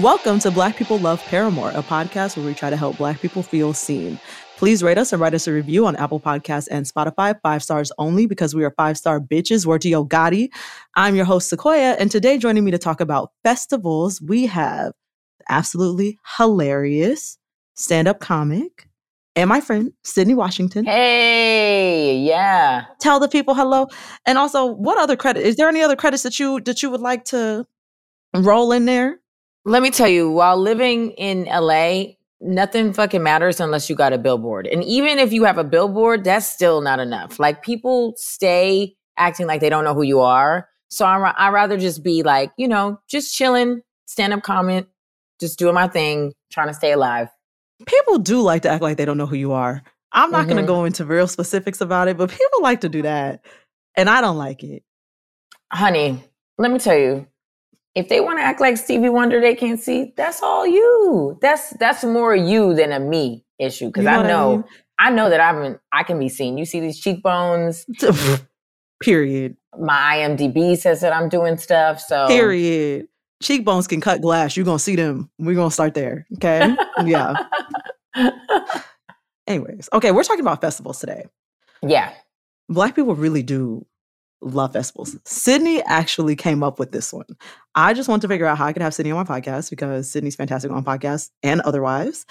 Welcome to Black People Love Paramore, a podcast where we try to help Black people feel seen. Please rate us and write us a review on Apple Podcasts and Spotify, 5 stars only, because we are 5-star bitches. Word to Yo Gotti. I'm your host, Sequoia, and today joining me to talk about festivals, we have absolutely hilarious stand-up comic and my friend, Sydney Washington. Hey, yeah. Tell the people hello. And also, what other credit? Is there any other credits that you would like to roll in there? Let me tell you, while living in LA, nothing fucking matters unless you got a billboard. And even if you have a billboard, that's still not enough. Like, people stay acting like they don't know who you are. So I'd rather just be like, you know, just chilling, stand-up comment, just doing my thing, trying to stay alive. People do like to act like they don't know who you are. I'm not going to go into real specifics about it, but people like to do that. And I don't like it. Honey, let me tell you. If they want to act like Stevie Wonder they can't see, that's all you. That's more you than a me issue. Because I know that I can be seen. You see these cheekbones. Period. My IMDb says that I'm doing stuff. So period. Cheekbones can cut glass. You're gonna see them. We're gonna start there. Okay. Yeah. Anyways, okay, we're talking about festivals today. Yeah. Black people really do love festivals. Sydney actually came up with this one. I just want to figure out how I could have Sydney on my podcast because Sydney's fantastic on podcasts and otherwise.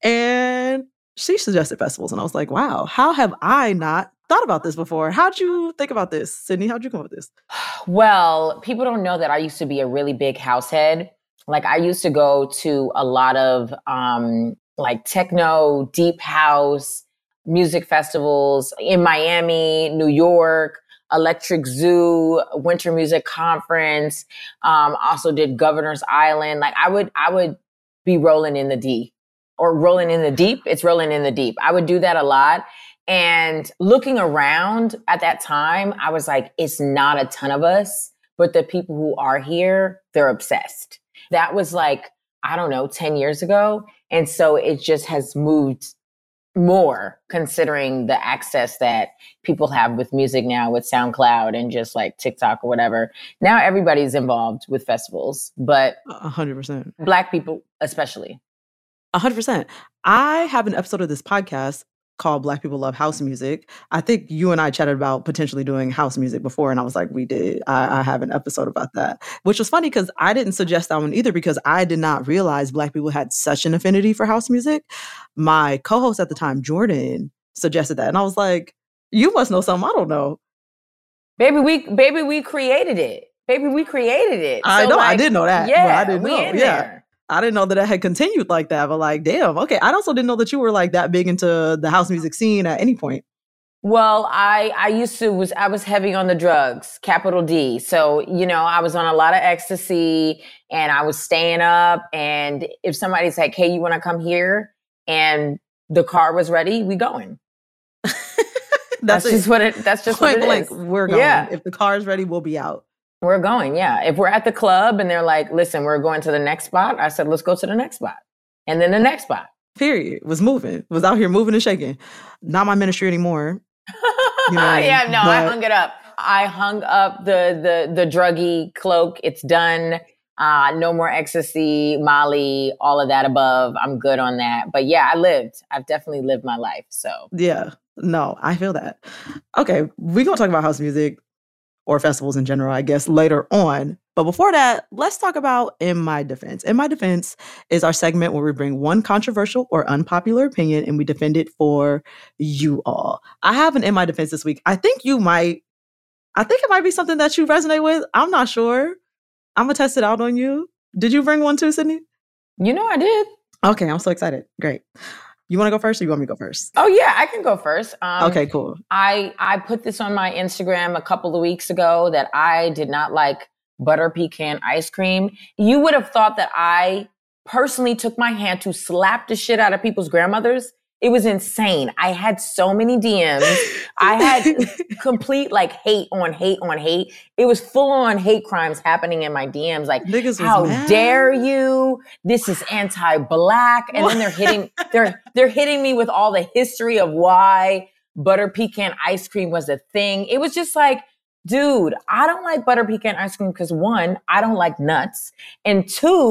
And she suggested festivals. And I was like, wow, how have I not thought about this before? How'd you think about this? Sydney, how'd you come up with this? Well, people don't know that I used to be a really big house head. Like, I used to go to a lot of like techno, deep house, music festivals in Miami, New York, Electric Zoo, Winter Music Conference, also did Governor's Island. Like, I would be rolling in the D or rolling in the deep. It's rolling in the deep. I would do that a lot. And looking around at that time, I was like, it's not a ton of us, but the people who are here, they're obsessed. That was like, I don't know, 10 years ago. And so it just has moved more considering the access that people have with music now with SoundCloud and just like TikTok or whatever. Now everybody's involved with festivals, but 100%. Black people especially. 100%. I have an episode of this podcast called Black People Love House Music. I think you and I chatted about potentially doing house music before, and I was like, we did. I have an episode about that, which was funny because I didn't suggest that one either because I did not realize Black people had such an affinity for house music. My co-host at the time, Jordan, suggested that, and I was like, you must know something I don't know. Baby, we created it. Baby, we created it. I know, like, I did know that. Yeah, but I didn't know. Yeah. I didn't know that it had continued like that, but like, damn, okay. I also didn't know that you were like that big into the house music scene at any point. Well, I was heavy on the drugs, capital D. So, you know, I was on a lot of ecstasy and I was staying up. And if somebody's like, hey, you want to come here? And the car was ready, we going. That's just what it is. We're going. Yeah. If the car is ready, we'll be out. We're going, yeah. If we're at the club and they're like, listen, we're going to the next spot, I said, let's go to the next spot. And then the next spot. Period. Was moving. Was out here moving and shaking. Not my ministry anymore. You know, I hung it up. I hung up the druggy cloak. It's done. No more ecstasy, Molly, all of that above. I'm good on that. But yeah, I've definitely lived my life. So yeah, no, I feel that. Okay, we're going to talk about house music or festivals in general, I guess, later on. But before that, let's talk about In My Defense. In My Defense is our segment where we bring one controversial or unpopular opinion and we defend it for you all. I have an In My Defense this week. I think it might be something that you resonate with. I'm not sure. I'm going to test it out on you. Did you bring one too, Sydney? You know I did. Okay, I'm so excited. Great. You want to go first or you want me to go first? Oh, yeah, I can go first. Okay, cool. I put this on my Instagram a couple of weeks ago that I did not like butter pecan ice cream. You would have thought that I personally took my hand to slap the shit out of people's grandmothers. It was insane. I had so many DMs. I had complete like hate on hate on hate. It was full on hate crimes happening in my DMs. Like, how dare you? This is anti-Black. And then they're hitting me with all the history of why butter pecan ice cream was a thing. It was just like, dude, I don't like butter pecan ice cream because 1, I don't like nuts. And 2,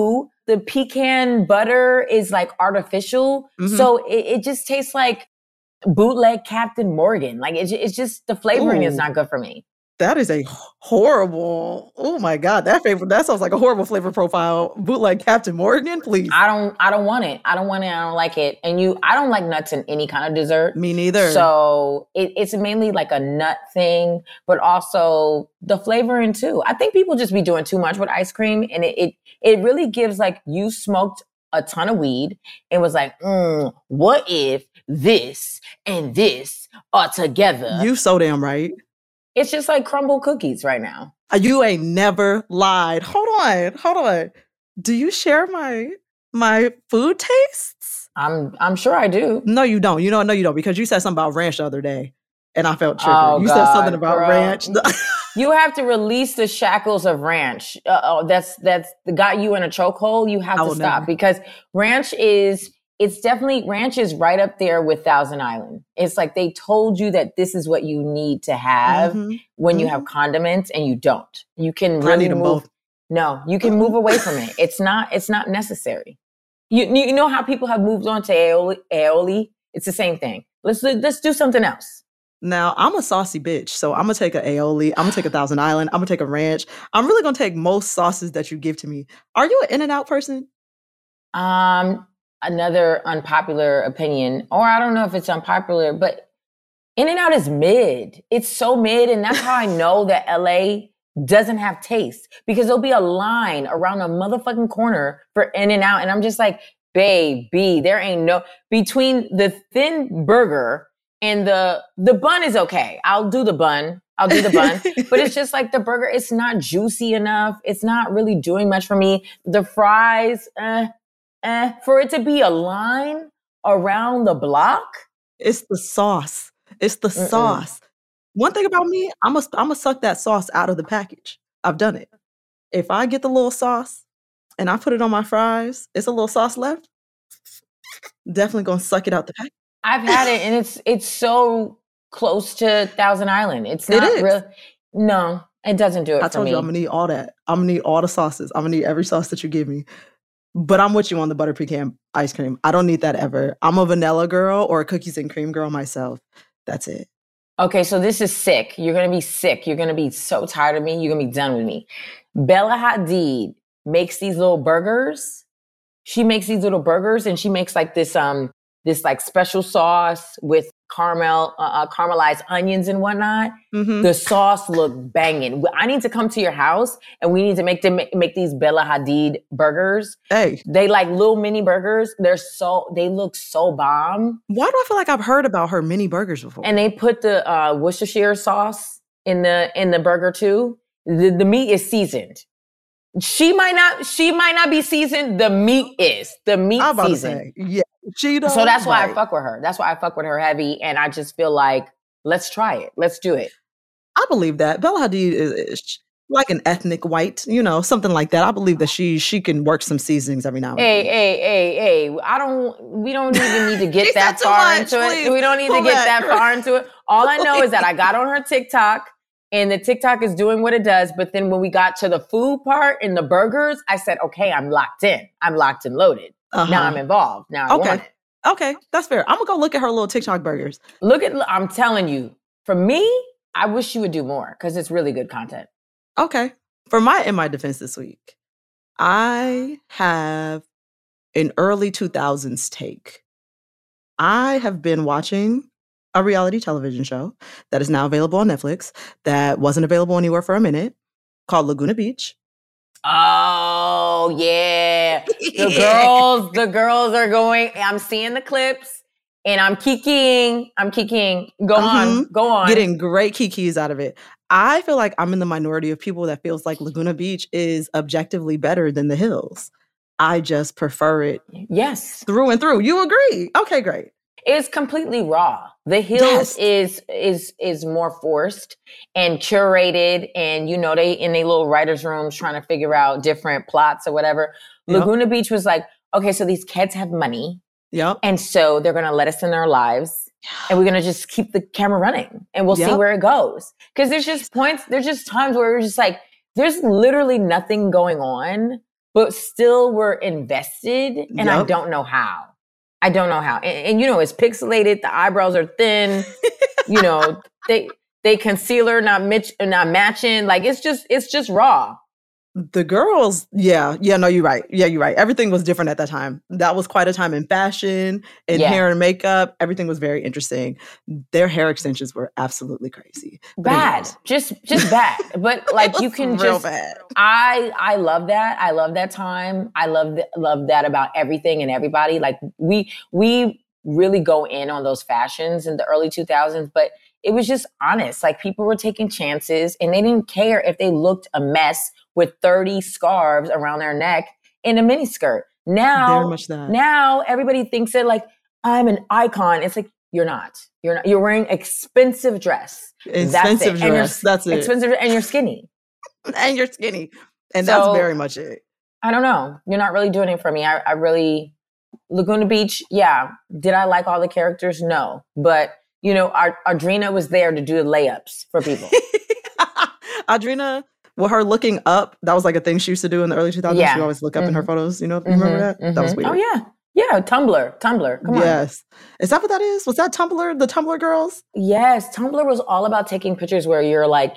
the pecan butter is like artificial. Mhm. So it just tastes like bootleg Captain Morgan. Like it's just the flavoring is Ooh. not good for me. That is a horrible. Oh my God, that sounds like a horrible flavor profile. Bootleg Captain Morgan, please. I don't want it. I don't want it. I don't like it. And I don't like nuts in any kind of dessert. Me neither. So it's mainly like a nut thing, but also the flavoring too. I think people just be doing too much with ice cream, and it really gives like you smoked a ton of weed and was like, what if this and this are together? You so damn right. It's just like crumble cookies right now. You ain't never lied. Hold on. Do you share my food tastes? I'm sure I do. No, you don't. No, you don't, because you said something about ranch the other day, and I felt triggered. Oh, You God, said something about girl. ranch. You have to release the shackles of ranch. That's got you in a chokehold. You have to stop because ranch is right up there with Thousand Island. It's like they told you that this is what you need to have when you have condiments, and you don't. You can really I need them both. No, you can move away from it. It's not necessary. You know how people have moved on to aioli? It's the same thing. Let's do something else. Now, I'm a saucy bitch, so I'm going to take an aioli. I'm going to take a Thousand Island. I'm going to take a ranch. I'm really going to take most sauces that you give to me. Are you an In-N-Out person? Another unpopular opinion, or I don't know if it's unpopular, but In-N-Out is mid. It's so mid, and that's how I know that LA doesn't have taste, because there'll be a line around a motherfucking corner for In-N-Out, and I'm just like, baby, there ain't no, between the thin burger and the bun is okay. I'll do the bun, but it's just like the burger, it's not juicy enough. It's not really doing much for me. The fries, for it to be a line around the block. It's the sauce. Sauce. One thing about me, I'm gonna suck that sauce out of the package. I've done it. If I get the little sauce and I put it on my fries, it's a little sauce left. Definitely gonna suck it out the package. I've had it, and it's so close to Thousand Island. It's not real. No, it doesn't do it for me. I told you I'm gonna need all that. I'm gonna need all the sauces. I'm gonna need every sauce that you give me. But I'm with you on the butter pecan ice cream. I don't need that ever. I'm a vanilla girl or a cookies and cream girl myself. That's it. Okay, so this is sick. You're going to be sick. You're going to be so tired of me. You're going to be done with me. Bella Hadid makes these little burgers. She makes these little burgers, and she makes like this like special sauce with caramelized onions and whatnot. The sauce look banging. I need to come to your house, and we need to make these Bella Hadid burgers. Hey, they like little mini burgers. They look so bomb. Why do I feel like I've heard about her mini burgers before? And they put the Worcestershire sauce in the burger too. The meat is seasoned. She might not be seasoned. The meat is. The meat seasoned. Yeah. So that's why I fuck with her. That's why I fuck with her heavy. And I just feel like, let's try it. Let's do it. I believe that. Bella Hadid is like an ethnic white, something like that. I believe that she can work some seasonings every now and then. Hey. We don't even need to get that far into it. We don't need to get that far into it. All I know is that I got on her TikTok, and the TikTok is doing what it does. But then when we got to the food part and the burgers, I said, okay, I'm locked in. I'm locked and loaded. Now I'm involved. Now I want it. Okay, that's fair. I'm going to go look at her little TikTok burgers. I'm telling you, for me, I wish you would do more, because it's really good content. Okay. In my defense this week, I have an early 2000s take. I have been watching a reality television show that is now available on Netflix that wasn't available anywhere for a minute, called Laguna Beach. Oh, yeah. The girls are going, I'm seeing the clips, and I'm kikiing. Go on. Getting great kikis out of it. I feel like I'm in the minority of people that feels like Laguna Beach is objectively better than The Hills. I just prefer it. Yes. Through and through. You agree? Okay, great. It's completely raw. The Hills is more forced and curated, and they in their little writers' rooms trying to figure out different plots or whatever. Yep. Laguna Beach was like, okay, so these kids have money. Yep. And so they're gonna let us in their lives, and we're gonna just keep the camera running, and we'll see where it goes. Because there's just times where we're just like, there's literally nothing going on, but still were invested. And I don't know how. And it's pixelated. The eyebrows are thin. They concealer not matching. Like it's just raw. The girls, no, you're right. Yeah, you're right. Everything was different at that time. That was quite a time in fashion and hair and makeup. Everything was very interesting. Their hair extensions were absolutely crazy. Bad. Just bad. But like you can real bad. I love that. I love that time. I love that about everything and everybody. Like we really go in on those fashions in the early 2000s, but it was just honest. Like people were taking chances and they didn't care if they looked a mess with 30 scarves around their neck in a miniskirt. Now everybody thinks that like, I'm an icon. It's like, you're not. You're wearing expensive dress. Expensive dress. That's it. Expensive, and you're skinny. And you're skinny. And that's very much it. I don't know. You're not really doing it for me. I really, Laguna Beach, yeah. Did I like all the characters? No. But, Audrina was there to do the layups for people. Audrina, well, her looking up, that was like a thing she used to do in the early 2000s. Yeah. She always look up in her photos. You remember that? That was weird. Oh, yeah. Yeah, Tumblr. Come on. Yes. Is that what that is? Was that Tumblr, the Tumblr girls? Yes. Tumblr was all about taking pictures where you're like,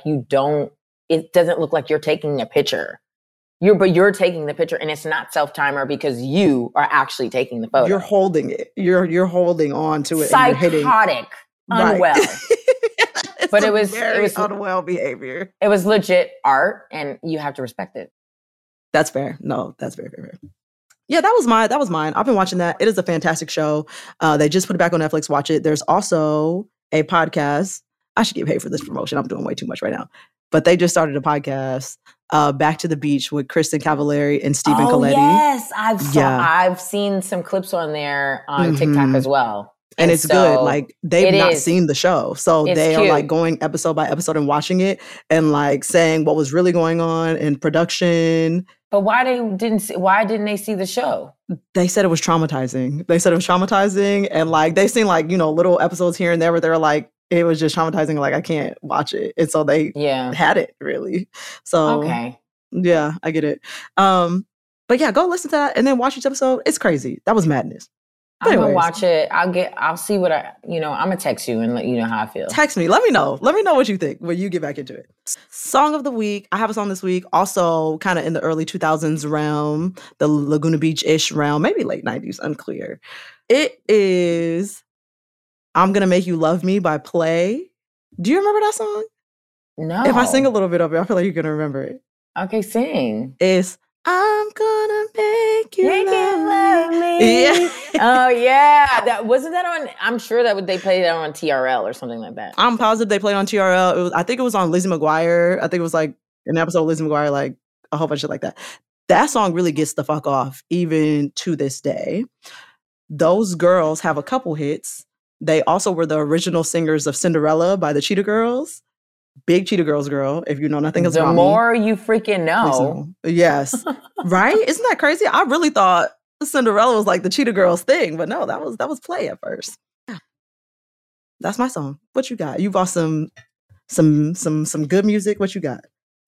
it doesn't look like you're taking a picture. But you're taking the picture and it's not self-timer because you are actually taking the photo. You're holding it. You're holding on to it. Psychotic. Unwell. Right. But it was unwell behavior. It was legit art, and you have to respect it. That's fair. No, that's very, very fair. Yeah, that was mine. I've been watching that. It is a fantastic show. They just put it back on Netflix. Watch it. There's also a podcast. I should get paid for this promotion. I'm doing way too much right now. But they just started a podcast, Back to the Beach with Kristen Cavallari and Stephen Colletti. Yes, I've seen some clips on there on TikTok as well. And it's good. Like they've not seen the show. So they are like going episode by episode and watching it and like saying what was really going on in production. But why didn't they see the show? They said it was traumatizing. And like they've seen like, little episodes here and there where they're like, it was just traumatizing. Like I can't watch it. And so they had it really. So yeah, I get it. But yeah, go listen to that and then watch each episode. It's crazy. That was madness. I'm going to watch it. I'll see what I'm going to text you and let you know how I feel. Text me. Let me know what you think when you get back into it. Song of the week. I have a song this week. Also kind of in the early 2000s realm, the Laguna Beach-ish realm, maybe late 90s, unclear. It is I'm Gonna Make You Love Me by Play. Do you remember that song? No. If I sing a little bit of it, I feel like you're going to remember it. Okay, sing. It's I'm gonna make you love me. Yeah. Oh yeah, I'm sure that they played that on TRL or something like that. I'm positive they played on TRL. I think it was on Lizzie McGuire. I think it was like an episode of Lizzie McGuire, like a whole bunch of shit like that. That song really gets the fuck off even to this day. Those girls have a couple hits. They also were the original singers of Cinderella by the Cheetah Girls. Big Cheetah Girls girl, if you know nothing else about me. The more you freaking know. Yes. Right? Isn't that crazy? I really thought Cinderella was like the Cheetah Girls thing, but no, that was Play at first. Yeah. That's my song. What you got? You bought some good music. What you got?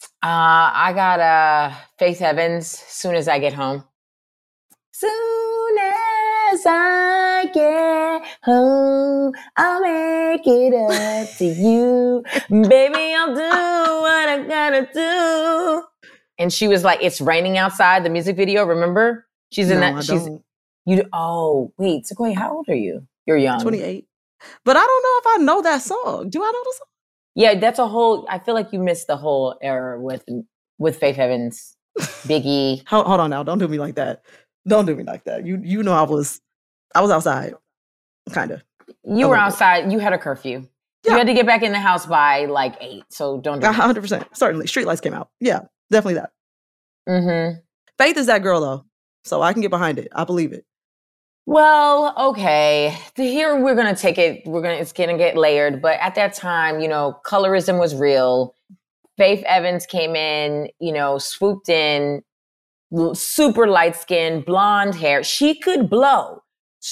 I got Faith Evans, Soon as I Get Home. Soon as I get home, I'll make it up to you. Baby, I'll do what I gotta do. And she was like, it's raining outside, the music video, remember? She's in that. Wait, Sequoia, how old are you? You're young. 28. But I don't know if I know that song. Do I know the song? Yeah, I feel like you missed the whole era with Faith Evans, Biggie. Hold on now. Don't do me like that. Don't do me like that. You know I was outside, kind of. You were outside. You had a curfew. Yeah. You had to get back in the house by like 8. So don't do 100%. Certainly. Streetlights came out. Yeah, definitely that. Mm-hmm. Faith is that girl though. So I can get behind it. I believe it. Well, okay. Here we're going to take it. It's going to get layered. But at that time, colorism was real. Faith Evans came in, swooped in, super light skin, blonde hair. She could blow.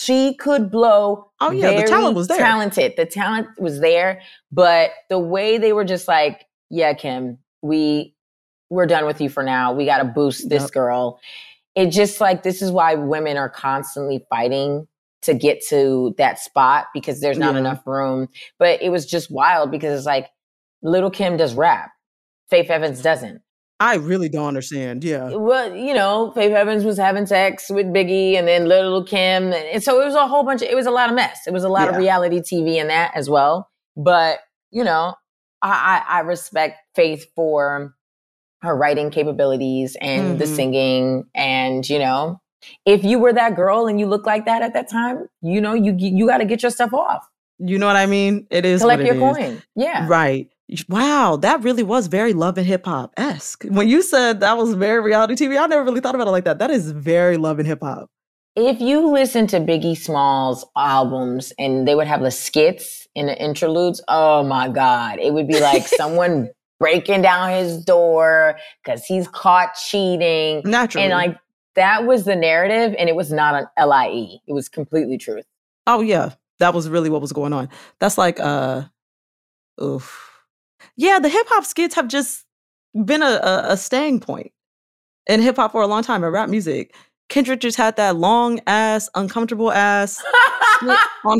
Oh yeah, the talent was there. Talented. The talent was there. But the way they were just like, yeah, Kim, we we're done with you for now. We got to boost this girl. It just like, this is why women are constantly fighting to get to that spot because there's not enough room. But it was just wild because it's like Little Kim does rap. Faith Evans doesn't. I really don't understand. Yeah. Well, you know, Faith Evans was having sex with Biggie and then Little Kim. And so it was a whole bunch of, it was a lot of mess. It was a lot of reality TV in that as well. But, you know, I respect Faith for her writing capabilities and the singing. And, you know, if you were that girl and you look like that at that time, you know, you got to get your stuff off. You know what I mean? It is collect what it your is. coin. Yeah. Right. Wow. That really was very Love and Hip Hop-esque. When you said that was very reality TV, I never really thought about it like that. That is very Love and Hip Hop. If you listen to Biggie Smalls albums and they would have the skits in the interludes, oh my God. It would be like someone breaking down his door because he's caught cheating. Naturally. And like that was the narrative and it was not an LIE. It was completely truth. Oh yeah. That was really what was going on. That's like, oof. Yeah, the hip hop skits have just been a staying point in hip hop for a long time, in rap music. Kendrick just had that long ass, uncomfortable ass on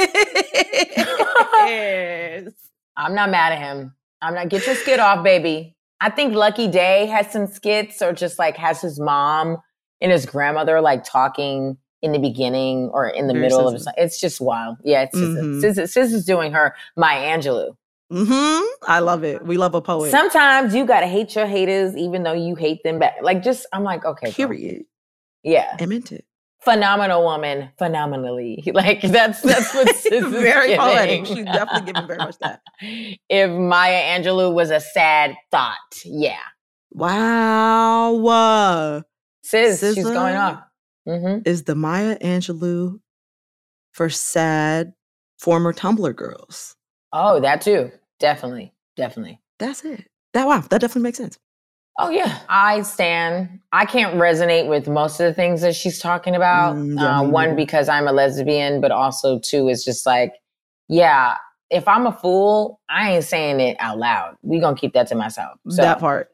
his. I'm not mad at him. I'm not, get your skit off, baby. I think Lucky Day has some skits or just like has his mom and his grandmother like talking in the beginning or in the middle of it. It's just wild. Yeah, it's Sis is doing her Maya Angelou. I love it. We love a poet. Sometimes you gotta hate your haters, even though you hate them back. Like, just I'm like, okay, period. Bro. Yeah, I meant it. Phenomenal woman, phenomenally. Like that's what Sis is very giving. Poetic. She's definitely giving very much that. If Maya Angelou was a sad thought, yeah. Wow. Sis, she's going off. Is the Maya Angelou for sad former Tumblr girls. Oh, that too. Definitely. That's it. That definitely makes sense. Oh, yeah. I can't resonate with most of the things that she's talking about. One, because I'm a lesbian, but also two, is just like, yeah, if I'm a fool, I ain't saying it out loud. We gonna keep that to myself. So that part.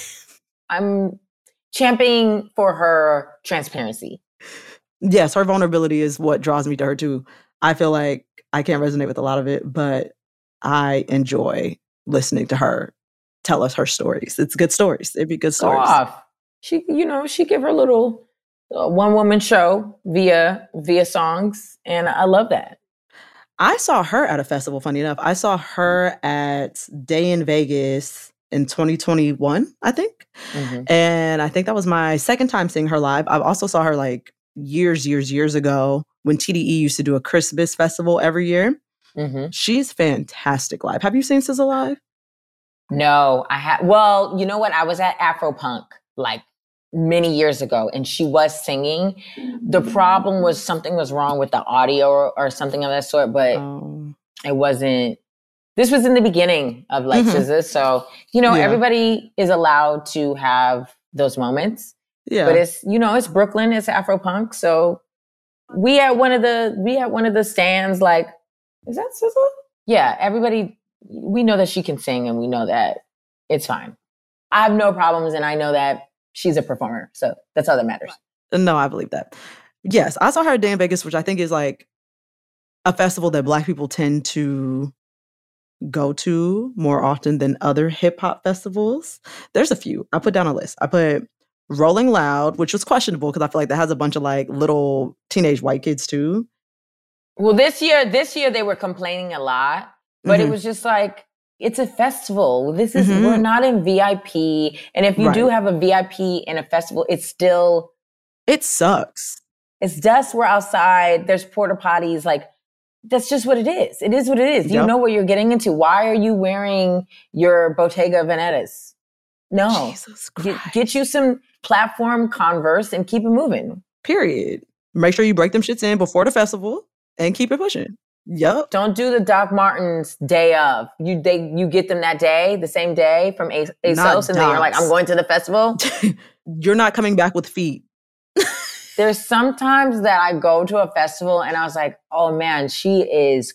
I'm championing for her transparency. Yes, her vulnerability is what draws me to her too. I feel like I can't resonate with a lot of it, but I enjoy listening to her tell us her stories. It's good stories. It'd be good stories. Go off. She give her little one-woman show via songs, and I love that. I saw her at a festival, funny enough. I saw her at Day in Vegas in 2021, I think. And I think that was my second time seeing her live. I also saw her like years ago when TDE used to do a Christmas festival every year. She's fantastic live. Have you seen SZA live? No, I have. Well, you know what? I was at Afropunk like many years ago and she was singing. The problem was something was wrong with the audio or something of that sort, but it wasn't. This was in the beginning of like SZA. So, everybody is allowed to have those moments. Yeah. But it's Brooklyn, it's Afropunk. So we had one of the stands like, is that SZA? Yeah, everybody, we know that she can sing and we know that it's fine. I have no problems and I know that she's a performer. So that's all that matters. No, I believe that. Yes, I saw her at Day in Vegas, which I think is like a festival that Black people tend to go to more often than other hip hop festivals. There's a few. I put down a list. I put Rolling Loud, which was questionable because I feel like that has a bunch of like little teenage white kids too. Well, this year they were complaining a lot, but it was just like, it's a festival. We're not in VIP. And if you do have a VIP in a festival, it sucks. It's dust. We're outside. There's porta potties. Like, that's just what it is. It is what it is. Yep. You know what you're getting into. Why are you wearing your Bottega Venetas? No. Jesus Christ. Get you some platform Converse and keep it moving. Period. Make sure you break them shits in before the festival and keep it pushing. Yep. Don't do the Doc Martens day of. You get them that day, the same day from ASOS, and then you're like, I'm going to the festival. You're not coming back with feet. There's sometimes that I go to a festival and I was like, oh man, she is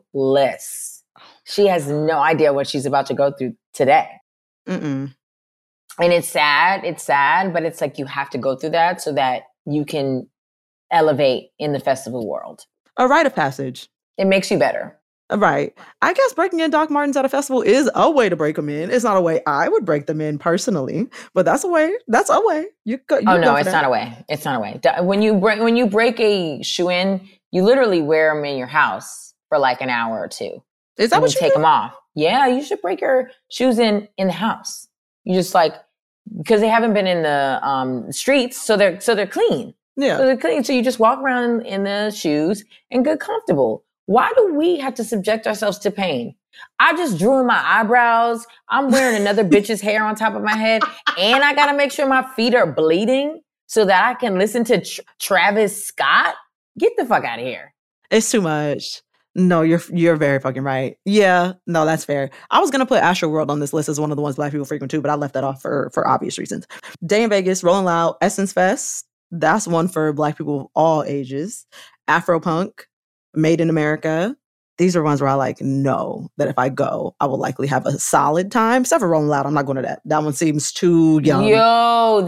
clueless. She has no idea what she's about to go through today. And it's sad, but it's like you have to go through that so that you can elevate in the festival world. A rite of passage. It makes you better. Right. I guess breaking in Doc Martens at a festival is a way to break them in. It's not a way I would break them in personally, but that's a way. That's a way. Oh no, it's not a way. It's not a way. When you break a shoe in, you literally wear them in your house for like an hour or two. Is that what you take them off? Yeah, you should break your shoes in the house. You just like, because they haven't been in the streets, so they're clean. Yeah, so they're clean. So you just walk around in the shoes and get comfortable. Why do we have to subject ourselves to pain? I just drew in my eyebrows. I'm wearing another bitch's hair on top of my head, and I gotta make sure my feet are bleeding so that I can listen to Travis Scott. Get the fuck out of here! It's too much. No, you're very fucking right. Yeah, no, that's fair. I was gonna put Astroworld on this list as one of the ones Black people frequent too, but I left that off for obvious reasons. Day in Vegas, Rolling Loud, Essence Fest. That's one for Black people of all ages. Afropunk, Made in America. These are ones where I know that if I go, I will likely have a solid time. Except for Rolling Loud, I'm not going to that. That one seems too young. Yo,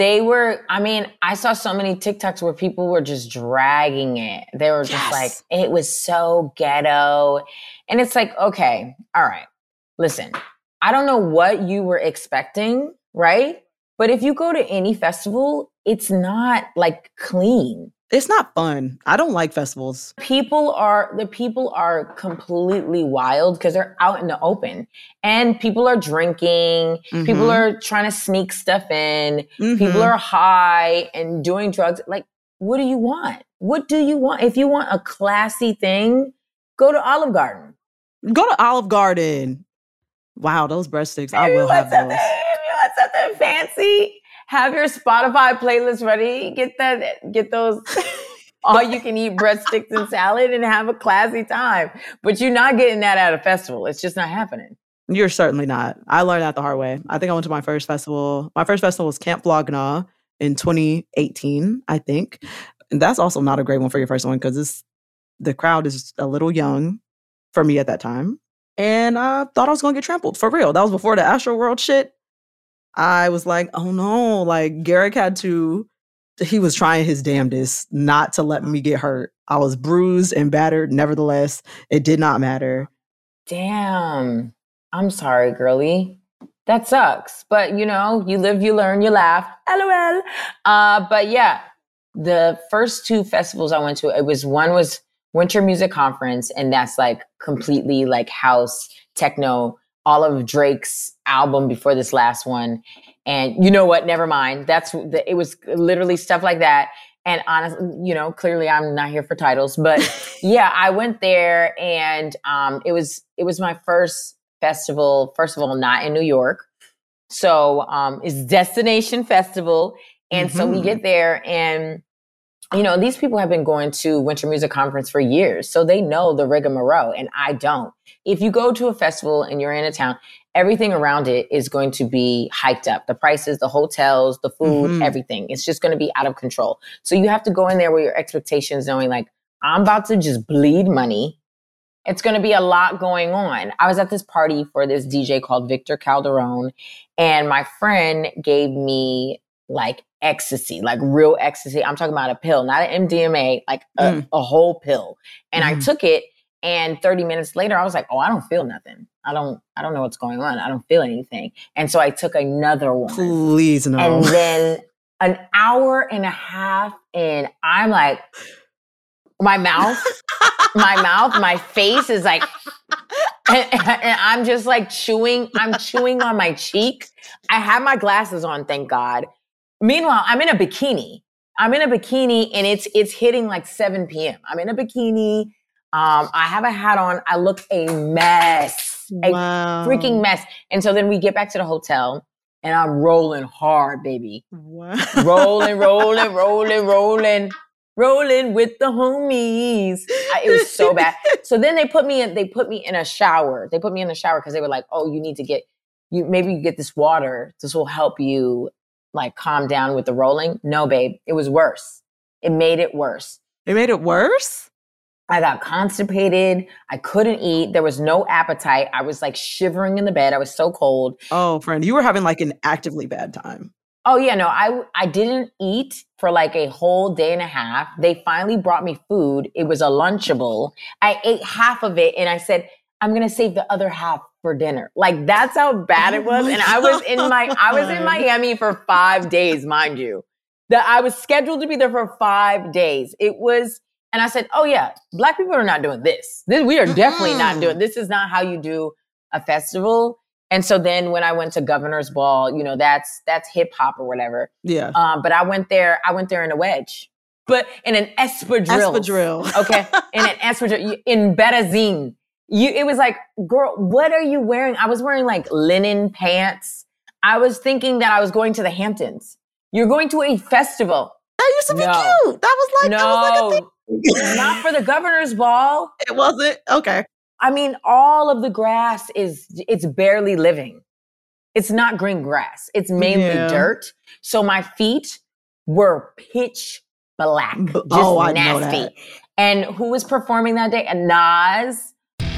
I saw so many TikToks where people were just dragging it. They were just like, it was so ghetto. And it's like, okay, all right, listen, I don't know what you were expecting, right? But if you go to any festival, it's not like clean. It's not fun. I don't like festivals. The people are completely wild because they're out in the open and people are drinking. Mm-hmm. People are trying to sneak stuff in. Mm-hmm. People are high and doing drugs. Like, what do you want? What do you want? If you want a classy thing, go to Olive Garden. Go to Olive Garden. Wow, those breadsticks. I will have those. If you want something fancy, have your Spotify playlist ready. Get those all you can eat breadsticks and salad and have a classy time. But you're not getting that at a festival. It's just not happening. You're certainly not. I learned that the hard way. I think I went to my first festival. My first festival was Camp Flog Gnaw in 2018, I think. And that's also not a great one for your first one because the crowd is a little young for me at that time. And I thought I was going to get trampled. For real. That was before the Astroworld shit. I was like, oh no, like Garrick he was trying his damnedest not to let me get hurt. I was bruised and battered. Nevertheless, it did not matter. Damn. I'm sorry, girlie. That sucks. But you live, you learn, you laugh. LOL. But yeah, the first two festivals I went to, one was Winter Music Conference, and that's like completely like house, techno, all of Drake's album before this last one. And you know what? Never mind. It was literally stuff like that. And honestly, clearly I'm not here for titles, but yeah, I went there and it was my first festival, first of all, not in New York. So it's Destination Festival. And so we get there and these people have been going to Winter Music Conference for years, so they know the rigmarole, and I don't. If you go to a festival and you're in a town, everything around it is going to be hyped up. The prices, the hotels, the food, everything. It's just going to be out of control. So you have to go in there with your expectations knowing like, I'm about to just bleed money. It's going to be a lot going on. I was at this party for this DJ called Victor Calderone, and my friend gave me like ecstasy, like real ecstasy. I'm talking about a pill, not an MDMA, like a whole pill. And I took it, and 30 minutes later, I was like, oh, I don't feel nothing. I don't know what's going on. I don't feel anything. And so I took another one. Please no. And then an hour and a half in, I'm like, my mouth, my face is like, and I'm just like chewing. I'm chewing on my cheek. I have my glasses on, thank God. Meanwhile, I'm in a bikini. And it's hitting like 7 p.m. I'm in a bikini. I have a hat on. I look a mess, a freaking mess. And so then we get back to the hotel and I'm rolling hard, baby. Wow. Rolling with the homies. It was so bad. So then they put me in a shower. They put me in the shower because they were like, oh, you need to maybe you get this water. This will help you like calm down with the rolling. No, babe, it was worse. It made it worse. It made it worse? I got constipated. I couldn't eat. There was no appetite. I was like shivering in the bed. I was so cold. Oh, friend, you were having like an actively bad time. Oh yeah, no, I didn't eat for like a whole day and a half. They finally brought me food. It was a Lunchable. I ate half of it and I said, I'm going to save the other half for dinner. Like that's how bad it was. And I was in Miami for 5 days, mind you. That I was scheduled to be there for 5 days. It was, and I said, oh yeah, Black people are not doing this. We are definitely not doing, this is not how you do a festival. And so then when I went to Governor's Ball, you know, that's hip hop or whatever. Yeah. But I went there in a wedge, but in an espadrille. Okay. In an espadrille, in Betazine. It was like, girl, what are you wearing? I was wearing like linen pants. I was thinking that I was going to the Hamptons. You're going to a festival. That used to be cute. That was like a thing. Not for the Governor's Ball. It wasn't? Okay. I mean, all of the grass it's barely living. It's not green grass. It's mainly dirt. So my feet were pitch black. Just I nasty. know that. And who was performing that day? Nas.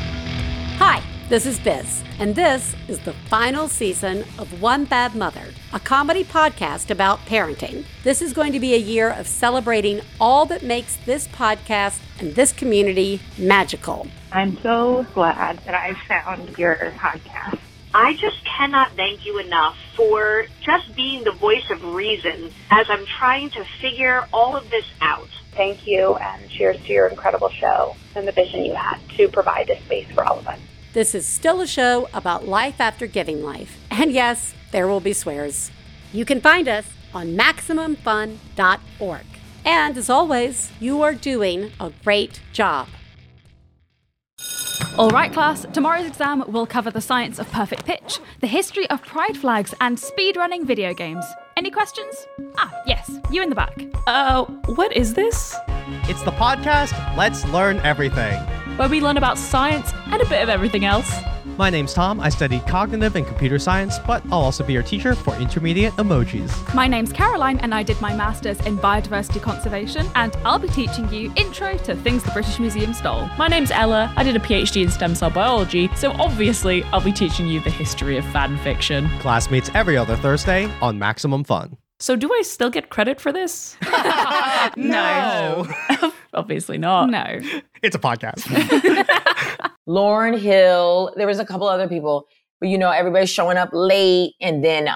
Hi, this is Biz, and this is the final season of One Bad Mother, a comedy podcast about parenting. This is going to be a year of celebrating all that makes this podcast and this community magical. I'm so glad that I found your podcast. I just cannot thank you enough for just being the voice of reason as I'm trying to figure all of this out. Thank you, and cheers to your incredible show and the vision you had to provide this space for all of us. This is still a show about life after giving life. And yes, there will be swears. You can find us on MaximumFun.org. And as always, you are doing a great job. All right, class, tomorrow's exam will cover the science of perfect pitch, the history of pride flags, and speedrunning video games. Any questions? Yes, you in the back. What is this? It's the podcast Let's Learn Everything, where we learn about science and a bit of everything else. My name's Tom. I study cognitive and computer science, but I'll also be your teacher for intermediate emojis. My name's Caroline, and I did my master's in biodiversity conservation, and I'll be teaching you intro to things the British Museum stole. My name's Ella. I did a PhD in stem cell biology, so obviously I'll be teaching you the history of fan fiction. Class meets every other Thursday on Maximum Fun. So do I still get credit for this? No. Obviously not. No. It's a podcast. Lauryn Hill. There was a couple other people, but you know, everybody's showing up late, and then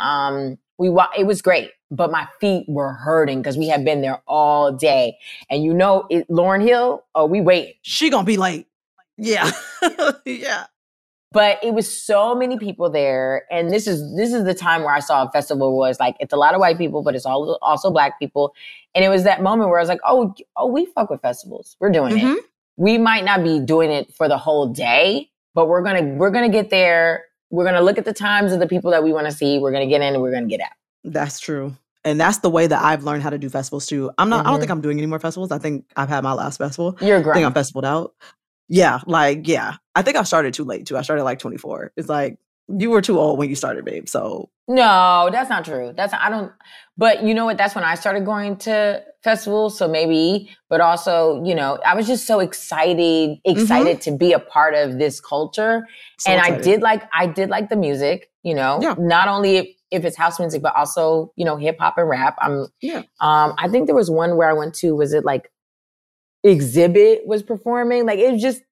it was great, but my feet were hurting because we had been there all day. And you know, Lauryn Hill. Oh, we wait. She gonna be late. Yeah, yeah. But it was so many people there, and this is the time where I saw a festival was like it's a lot of white people, but it's also Black people, and it was that moment where I was like, oh, we fuck with festivals. We're doing it. We might not be doing it for the whole day, but we're gonna get there. We're gonna look at the times of the people that we want to see. We're gonna get in and we're gonna get out. That's true. And that's the way that I've learned how to do festivals too. I don't think I'm doing any more festivals. I think I've had my last festival. You're great. I think I'm festivaled out. Yeah. I think I started too late too. I started like 24. It's like, you were too old when you started, babe. So no, that's not true. But you know what? That's when I started going to festivals. So maybe, but also, you know, I was just so excited to be a part of this culture. So excited. I did like the music, you know, not only if it's house music, but also, you know, hip hop and rap. I think there was one where I went to, was it like Exhibit was performing? Like it was just,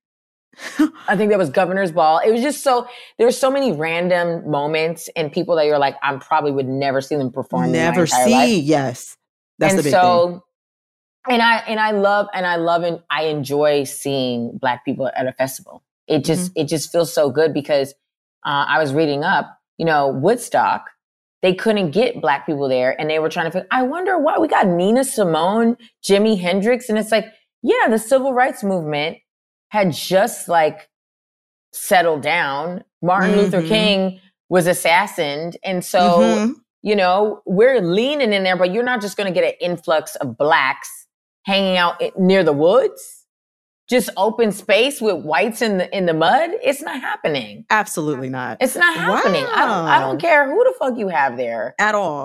I think that was Governor's Ball. It was just there were so many random moments and people that you're like, I probably would never see them perform. Never see. Life. Yes. That's the big thing. And I love and I enjoy seeing Black people at a festival. It just feels so good because I was reading up, you know, Woodstock, they couldn't get Black people there and they were trying to figure, I wonder why. We got Nina Simone, Jimi Hendrix, and it's like, yeah, the civil rights movement had just like settled down. Martin Luther King was assassinated. And so, you know, we're leaning in there, but you're not just going to get an influx of Blacks hanging out near the woods, just open space with whites in the mud. It's not happening. Absolutely not. It's not happening. Wow. I don't care who the fuck you have there. At all.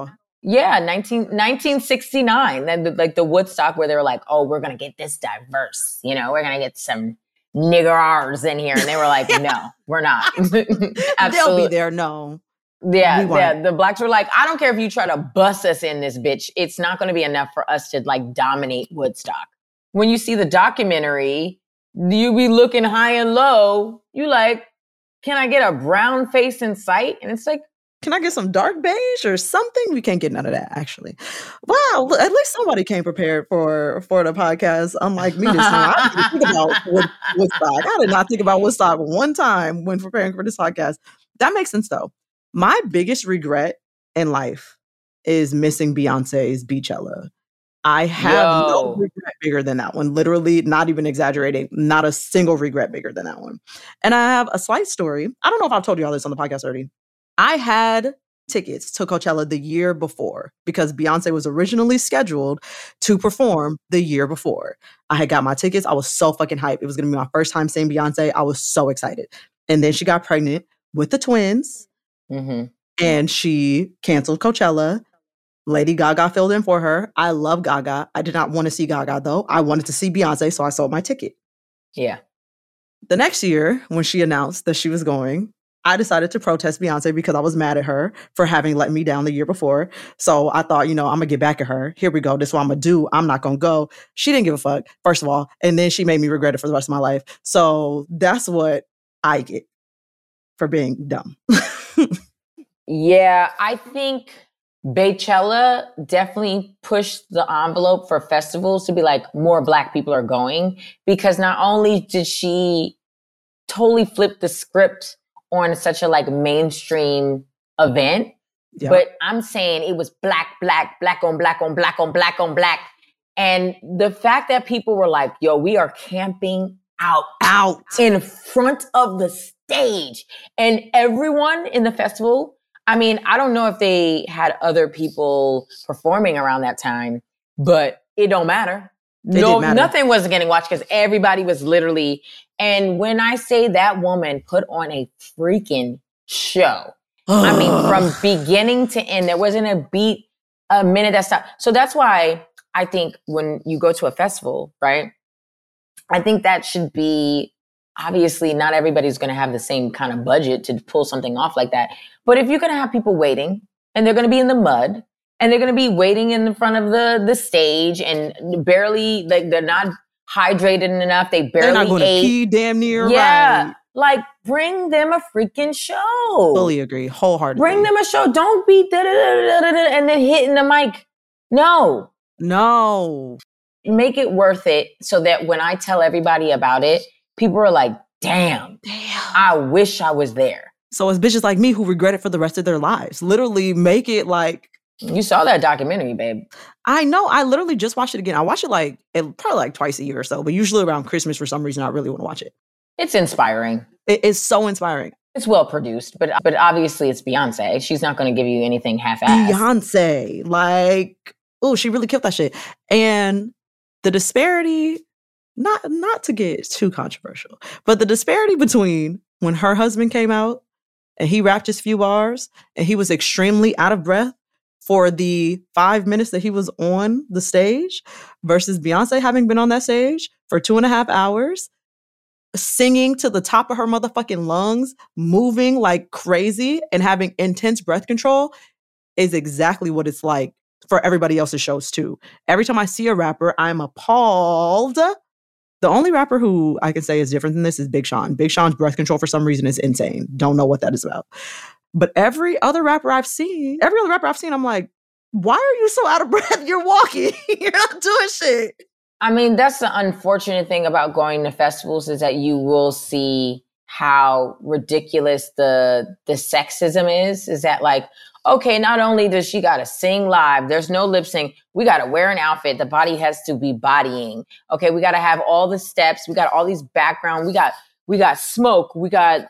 Yeah, 1969. Then like the Woodstock where they were like, oh, we're going to get this diverse. You know, we're going to get some niggers in here. And they were like, no, we're not. They'll be there. No. Yeah. The blacks were like, I don't care if you try to bust us in this bitch. It's not going to be enough for us to like dominate Woodstock. When you see the documentary, you be looking high and low. You like, can I get a brown face in sight? And it's like, can I get some dark beige or something? We can't get none of that, actually. Wow, at least somebody came prepared for the podcast, unlike me this time. I didn't think about Woodstock. I did not think about Woodstock one time when preparing for this podcast. That makes sense, though. My biggest regret in life is missing Beyonce's Beachella. I have no regret bigger than that one. Literally, not even exaggerating, not a single regret bigger than that one. And I have a slight story. I don't know if I've told you all this on the podcast already. I had tickets to Coachella the year before because Beyonce was originally scheduled to perform the year before. I had got my tickets. I was so fucking hyped. It was going to be my first time seeing Beyonce. I was so excited. And then she got pregnant with the twins and she canceled Coachella. Lady Gaga filled in for her. I love Gaga. I did not want to see Gaga though. I wanted to see Beyonce, so I sold my ticket. Yeah. The next year, when she announced that she was going, I decided to protest Beyonce because I was mad at her for having let me down the year before. So I thought, I'm going to get back at her. Here we go. This is what I'm going to do. I'm not going to go. She didn't give a fuck, first of all. And then she made me regret it for the rest of my life. So that's what I get for being dumb. Yeah, I think Beychella definitely pushed the envelope for festivals to be like, more Black people are going. Because not only did she totally flip the script on such a like mainstream event, but I'm saying it was black on black on black on black on black. And the fact that people were like, yo, we are camping out in front of the stage. And everyone in the festival, I mean, I don't know if they had other people performing around that time, but it don't matter. Nothing wasn't getting watched because everybody was literally. And when I say that woman put on a freaking show, I mean, from beginning to end, there wasn't a minute that stopped. So that's why I think when you go to a festival, right? I think that should be, obviously not everybody's going to have the same kind of budget to pull something off like that. But if you're going to have people waiting and they're going to be in the mud and they're going to be waiting in the front of the stage and barely, like they're not hydrated enough. They barely They're not going ate. to pee damn near. Yeah. Right. Like bring them a freaking show. Fully agree. Wholeheartedly. Bring them a show. Don't be and then hitting the mic. No. Make it worth it so that when I tell everybody about it, people are like, damn, I wish I was there. So it's bitches like me who regret it for the rest of their lives. Literally make it like... You saw that documentary, babe. I know. I literally just watched it again. I watch it probably like twice a year or so, but usually around Christmas for some reason, I really want to watch it. It's inspiring. It is so inspiring. It's well produced, but obviously it's Beyonce. She's not going to give you anything half-assed. Beyonce. Like, oh, she really killed that shit. And the disparity... Not to get too controversial, but the disparity between when her husband came out and he rapped his few bars and he was extremely out of breath for the 5 minutes that he was on the stage versus Beyonce having been on that stage for 2.5 hours, singing to the top of her motherfucking lungs, moving like crazy and having intense breath control is exactly what it's like for everybody else's shows too. Every time I see a rapper, I'm appalled. The only rapper who I can say is different than this is Big Sean. Big Sean's breath control for some reason is insane. Don't know what that is about. But every other rapper I've seen, I'm like, why are you so out of breath? You're walking. You're not doing shit. I mean, that's the unfortunate thing about going to festivals is that you will see how ridiculous the sexism is that like, okay, not only does she got to sing live, there's no lip sync. We got to wear an outfit. The body has to be bodying. Okay, we got to have all the steps. We got all these background. We got smoke. We got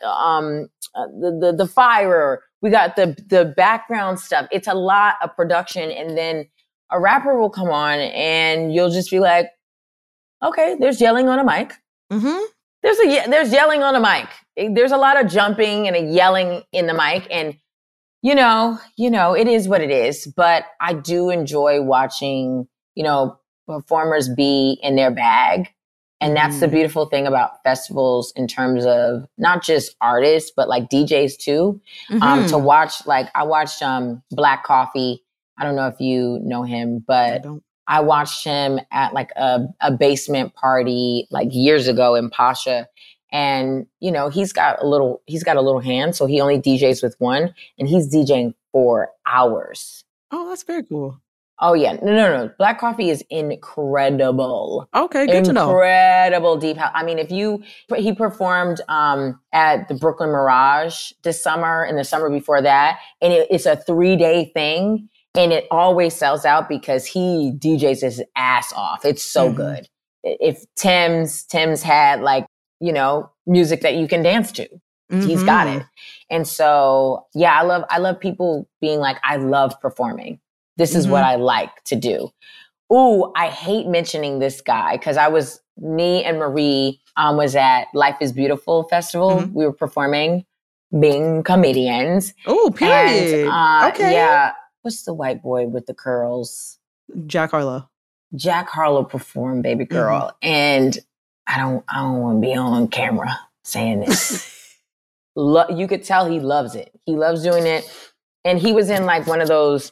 the fire. We got the background stuff. It's a lot of production. And then a rapper will come on and you'll just be like, okay, there's yelling on a mic. Mm-hmm. There's yelling on a mic. There's a lot of jumping and a yelling in the mic. And It is what it is. But I do enjoy watching, performers be in their bag. And that's the beautiful thing about festivals in terms of not just artists, but like DJs too. To watch, like I watched Black Coffee. I don't know if you know him, but I watched him at like a basement party like years ago in Pasha. And, he's got a little hand, so he only DJs with one, and he's DJing for hours. Oh, that's very cool. Oh, yeah. No. Black Coffee is incredible. Okay, good to know. Incredible deep house. I mean, he performed at the Brooklyn Mirage this summer and the summer before that, and it's a 3-day thing, and it always sells out because he DJs his ass off. It's so good. If Tim's had like, music that you can dance to. He's got it. And so, yeah, I love people being like, I love performing. This is what I like to do. Ooh, I hate mentioning this guy because me and Marie was at Life is Beautiful Festival. We were performing, being comedians. Oh, period. And, okay. Yeah. What's the white boy with the curls? Jack Harlow. Jack Harlow performed Baby Girl. And I don't want to be on camera saying this. You could tell he loves it. He loves doing it. And he was in like one of those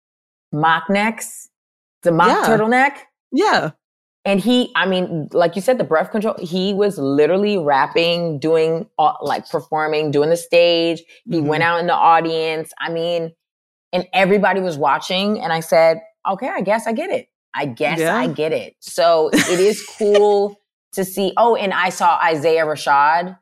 mock necks, the mock turtleneck. Yeah. And like you said, the breath control, he was literally rapping, doing like performing, doing the stage. He went out in the audience. And everybody was watching. And I said, okay, I guess I get it. I get it. So it is cool to see. Oh, and I saw Isaiah Rashad.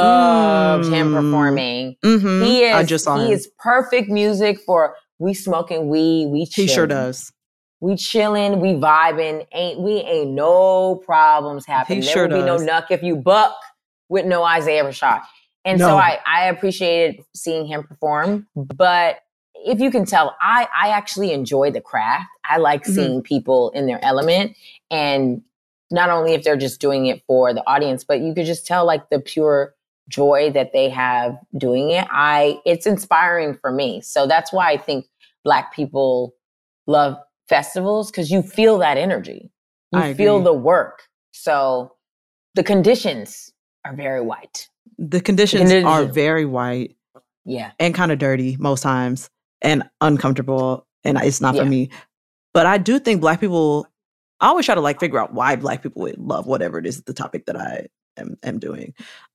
Loved him performing. He is perfect music for we smoking weed, we chilling. He sure does. We chilling, we vibing. Ain't no problems happening. There will be no nuck if you buck with no Isaiah Rashad. And so I appreciated seeing him perform. But if you can tell, I actually enjoy the craft. I like seeing people in their element. And not only if they're just doing it for the audience, but you could just tell like the pure joy that they have doing it. It's inspiring for me. So that's why I think Black people love festivals, because you feel that energy. You feel the work. So the conditions are very white. The conditions are very white. Yeah. And kind of dirty most times and uncomfortable. And it's not for me. But I do think Black people, I always try to like figure out why Black people would love whatever it is, the topic that I am doing.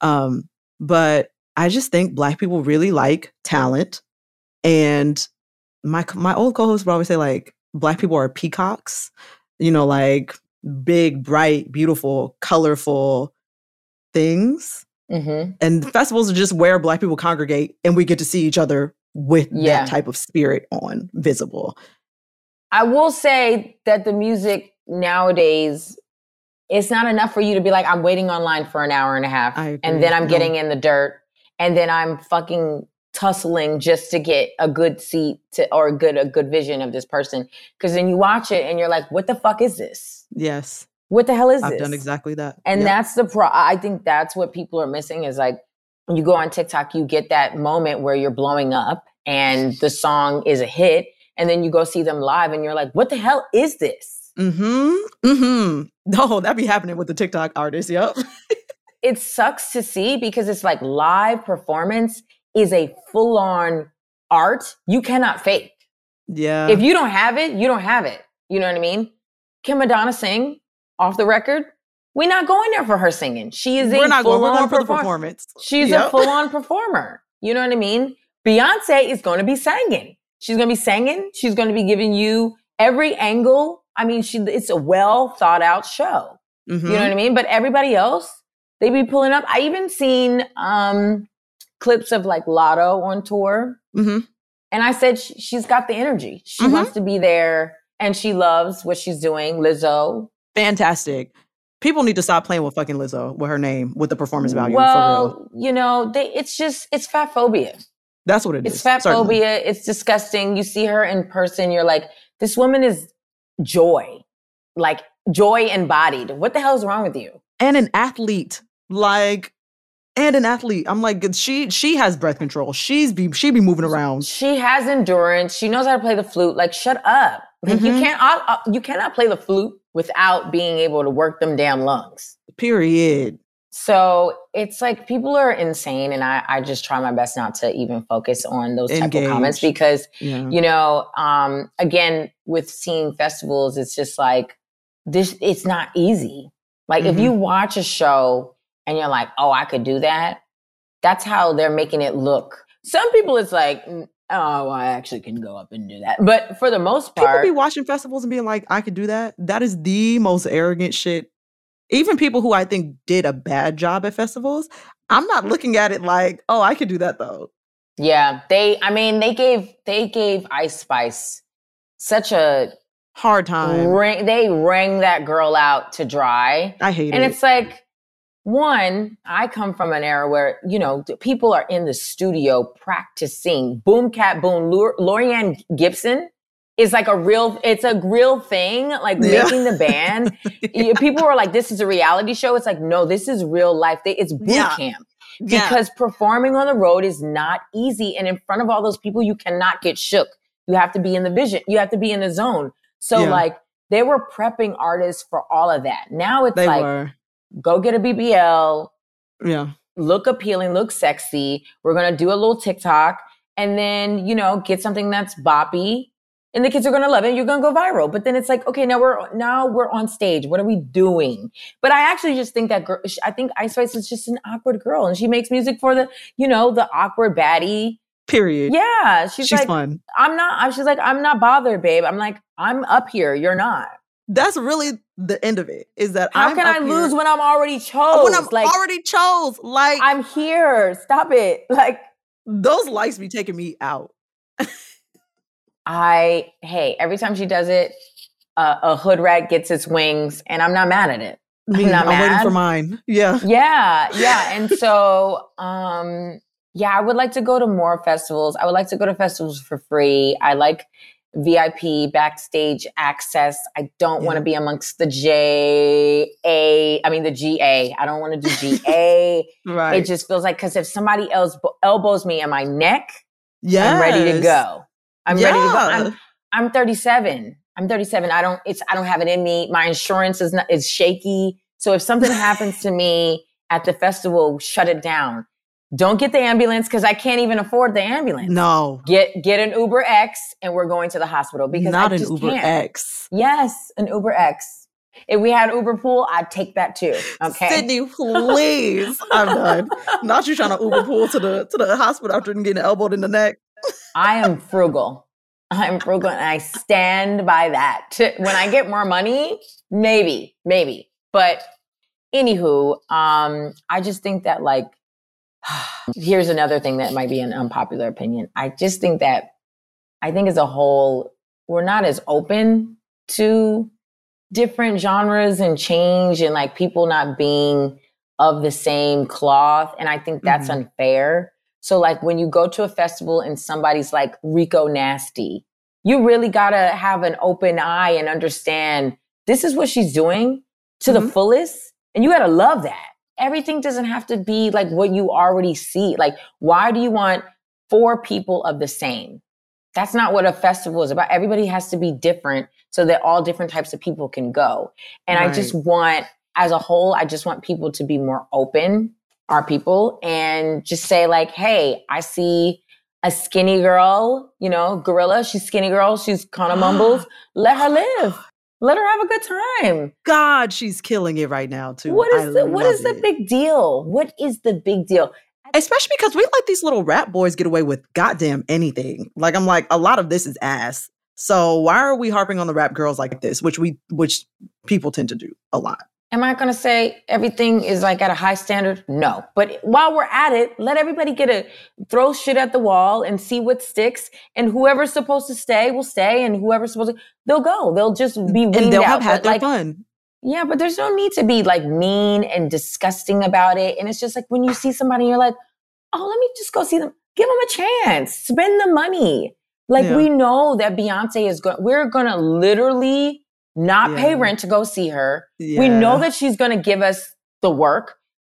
But I just think Black people really like talent. And my old co-host would always say like, Black people are peacocks, like big, bright, beautiful, colorful things. And festivals are just where Black people congregate and we get to see each other with that type of spirit on visible. I will say that the music nowadays, it's not enough for you to be like, I'm waiting online for an hour and a half. And then I'm getting in the dirt. And then I'm fucking tussling just to get a good seat or a good vision of this person. Because then you watch it and you're like, what the fuck is this? Yes. What the hell is this? I've done exactly that. And that's I think that's what people are missing is like, when you go on TikTok, you get that moment where you're blowing up and the song is a hit. And then you go see them live and you're like, what the hell is this? No, that'd be happening with the TikTok artists. Yep. It sucks to see because it's like live performance is a full-on art you cannot fake. Yeah. If you don't have it, you don't have it. You know what I mean? Can Madonna sing off the record? We're not going there for her singing. She is We're going for the performance. She's a full-on performer. You know what I mean? Beyonce is going to be singing. She's going to be singing. She's going to be giving you every angle. I mean, it's a well thought out show. You know what I mean? But everybody else, they be pulling up. I even seen clips of like Lotto on tour. And I said, she's got the energy. She wants to be there and she loves what she's doing. Lizzo. Fantastic. People need to stop playing with fucking Lizzo with her name, with the performance value. Well, for real. It's fat phobia. That's what it is. It's fat phobia. It's disgusting. You see her in person, you're like, this woman is joy. Like joy embodied. What the hell is wrong with you? And an athlete. Like, And an athlete. I'm like, she has breath control. She be moving around. She has endurance. She knows how to play the flute. Like, shut up. Like, you cannot play the flute without being able to work them damn lungs. Period. So it's like people are insane, and I just try my best not to even focus on those type of comments because, you know, again, with seeing festivals, it's just like this. It's not easy. Like if you watch a show and you're like, oh, I could do that. That's how they're making it look. Some people, it's like, oh, I actually can go up and do that. But for the most part, people be watching festivals and being like, I could do that. That is the most arrogant shit. Even people who I think did a bad job at festivals, I'm not looking at it like, oh, I could do that though. Yeah, they gave Ice Spice such a hard time. They wring that girl out to dry. I hate it. And it's like, one, I come from an era where, you know, people are in the studio practicing. Boom Cat Boom. Lorianne Gibson is like it's a real thing, like making the band. People were like, this is a reality show. It's like, no, this is real life. It's boot camp. Because performing on the road is not easy. And in front of all those people, you cannot get shook. You have to be in the vision. You have to be in the zone. So like they were prepping artists for all of that. Now it's go get a BBL. Yeah. Look appealing, look sexy. We're going to do a little TikTok and then, you know, get something that's boppy. And the kids are going to love it. You're going to go viral. But then it's like, okay, now we're on stage. What are we doing? But I actually just think that I think Ice Spice is just an awkward girl. And she makes music for the, you know, the awkward baddie. Period. Yeah. She's like, fun. She's like, I'm not bothered, babe. I'm like, I'm up here. You're not. That's really the end of it. Is that how can I lose when I'm already chose? When I'm already chose. Like, I'm here. Stop it. Like, those likes be taking me out. Every time she does it, a hood rat gets its wings, and I'm not mad at it. I'm waiting for mine. Yeah. And so, I would like to go to more festivals. I would like to go to festivals for free. I like VIP backstage access. I don't want to be amongst the GA. I don't want to do GA. Right. It just feels like, because if somebody else elbows me in my neck, I'm ready to go. I'm ready to go. I'm 37. I don't have it in me. My insurance is shaky. So if something happens to me at the festival, shut it down. Don't get the ambulance because I can't even afford the ambulance. No. Get an Uber X and we're going to the hospital because not I just an Uber can't. X. Yes, an Uber X. If we had Uber Pool, I'd take that too. Okay. Sydney, please. I'm done. Not you trying to Uber Pool to the hospital after getting elbowed in the neck. I am frugal. And I stand by that. When I get more money, maybe. But anywho, I just think that, like, here's another thing that might be an unpopular opinion. I think as a whole, we're not as open to different genres and change and like people not being of the same cloth. And I think that's unfair. So like when you go to a festival and somebody's like Rico Nasty, you really got to have an open eye and understand this is what she's doing to the fullest. And you got to love that. Everything doesn't have to be like what you already see. Like, why do you want 4 people of the same? That's not what a festival is about. Everybody has to be different so that all different types of people can go. And I just want, as a whole, I just want people to be more open, our people, and just say like, hey, I see a skinny girl, you know, Gorilla. She's skinny girl. She's kind of mumbles. Let her live. Let her have a good time. God, she's killing it right now too. What is the big deal? What is the big deal? Especially because we let these little rap boys get away with goddamn anything. Like, I'm like, a lot of this is ass. So why are we harping on the rap girls like this, which people tend to do a lot? Am I going to say everything is like at a high standard? No. But while we're at it, let everybody throw shit at the wall and see what sticks. And whoever's supposed to stay will stay. And whoever's supposed to, they'll go. They'll just be weaned out. And they'll have had their fun. Yeah, but there's no need to be like mean and disgusting about it. And it's just like when you see somebody, you're like, oh, let me just go see them. Give them a chance. Spend the money. Like we know that Beyonce is we're going to literally not pay rent to go see her. Yeah. We know that she's going to give us the work,